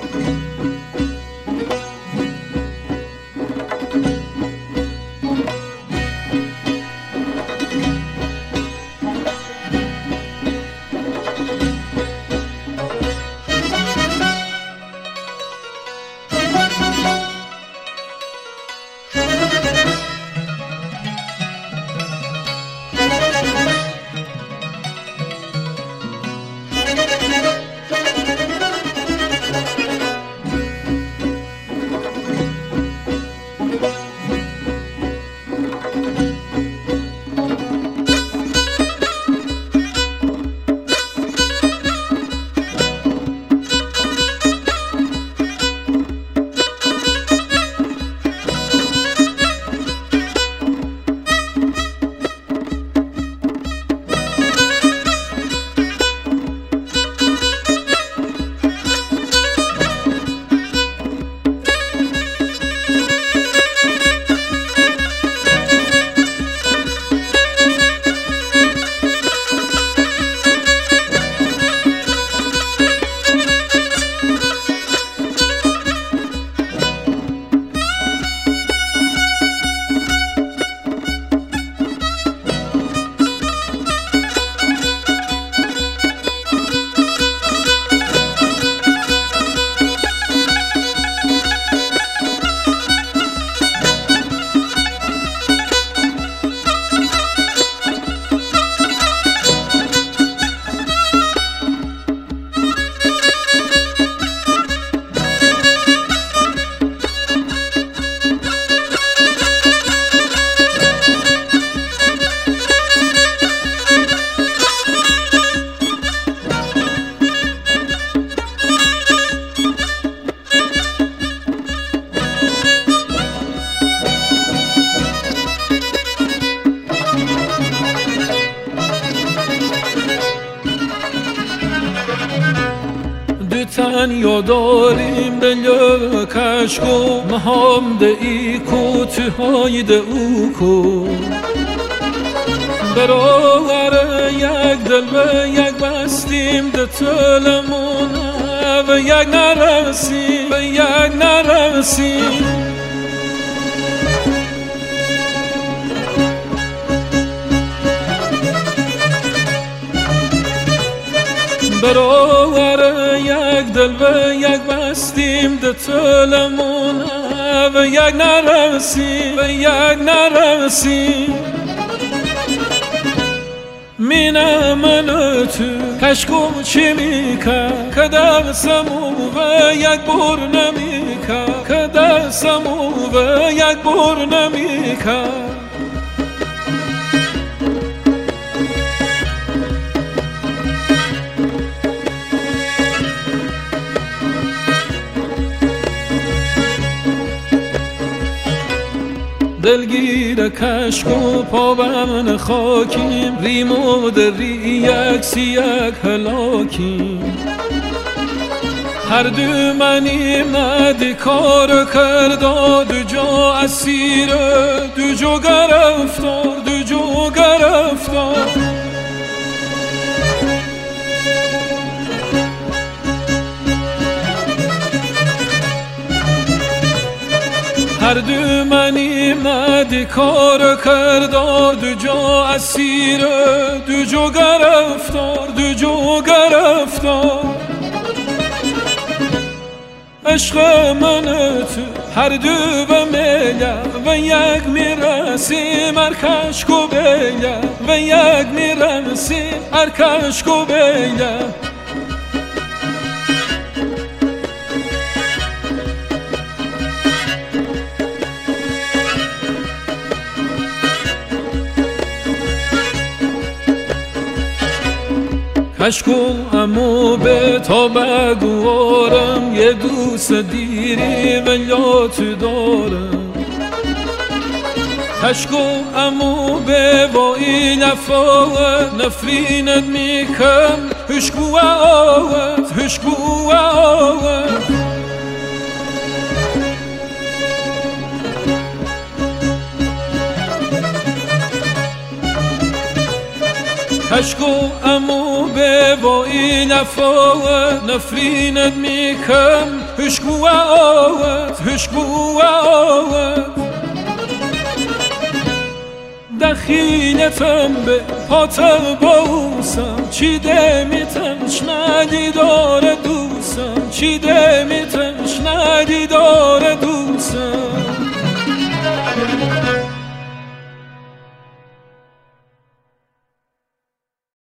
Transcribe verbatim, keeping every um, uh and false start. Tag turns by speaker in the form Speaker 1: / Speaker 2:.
Speaker 1: تن یاداریم دلیا کشکو مهام ده ای کو تهای ده او کو برای یک دل و یک بستیم ده تلمون و یک نرسیم و یک نرسیم برای یک دل و یک بستیم ده تلمون و یک نرسیم و یک نرسیم مینه من تو کشکم چی میکن که دستمو و یک بر نمیکن که دستمو و یک بر نمیکن دلگیر کشک و پابن خاکیم ریمو در ری یک سی یک هلاکیم هر دو منیم ندی کار کرده دو جا اسیر دو جا گرفتار دو جا گرفتار هر دو منیم ندی کار کردار دو جا اسیر دو جا گرفتار دو جا گرفتار عشق من تو هر دو و میله و یک میرسیم هر کشک و بیله و یک میرسیم هر کشک و بیله کشکو امو به تا بگوارم یه دوست دیری و یاد دارم کشکو امو به با این افاوت نفرینت میکم هشکو آوت هشکو آوت کشکو امو به و این افاوت نفرینت میکم هشکو آوت هشکو آوت دخینتم به پاتم بوسم چی دمیتم شنادی داره دوسم چی